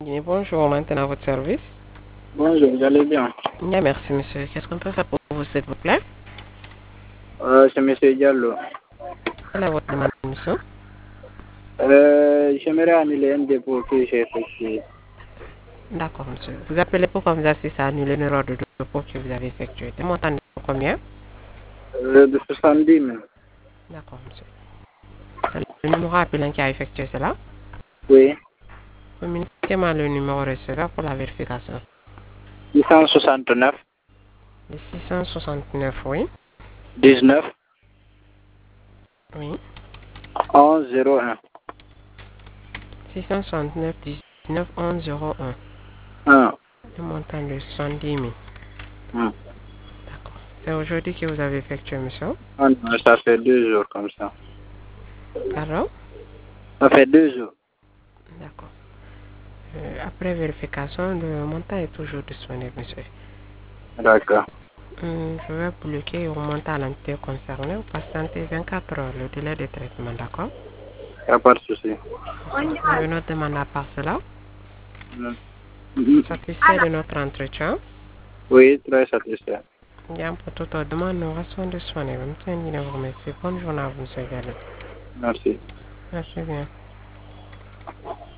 Bonjour, maintenant à votre service. Bonjour, vous allez bien? Bien, merci monsieur. Qu'est-ce qu'on peut faire pour vous, s'il vous plaît? C'est M. Diallo. Quelle est votre demande, monsieur? J'aimerais annuler un dépôt que j'ai effectué. D'accord, monsieur. Vous appelez pourquoi vous assistez à annuler une erreur de dépôt que vous avez effectuée. Le montant de combien? De 70 000. D'accord, monsieur. C'est le numéro appelant qui a effectué cela. Oui. Communiquez-moi le numéro receveur pour la vérification. 669 Le 669, oui. 19 Oui. 11 01. 669 19 11 01. 1. Le montant de 70 000. D'accord. C'est aujourd'hui que vous avez effectué, monsieur? Ah non, ça fait 2 jours comme ça. Pardon? Ça fait 2 jours. D'accord. Après vérification, le montant est toujours disponible, monsieur. D'accord. Je vais bloquer et remonter à l'entité concernée. Vous patientez 24 heures, le délai de traitement, d'accord? Il n'y a pas de souci. Vous avez notre demande à part cela. Mm. Satisfait de notre entretien. Oui, très satisfait. Bien, pour toute autre demande, nous restons disponibles. Monsieur Ndine vous remercie. Bonne journée à vous, monsieur Gallo. Merci. Merci bien.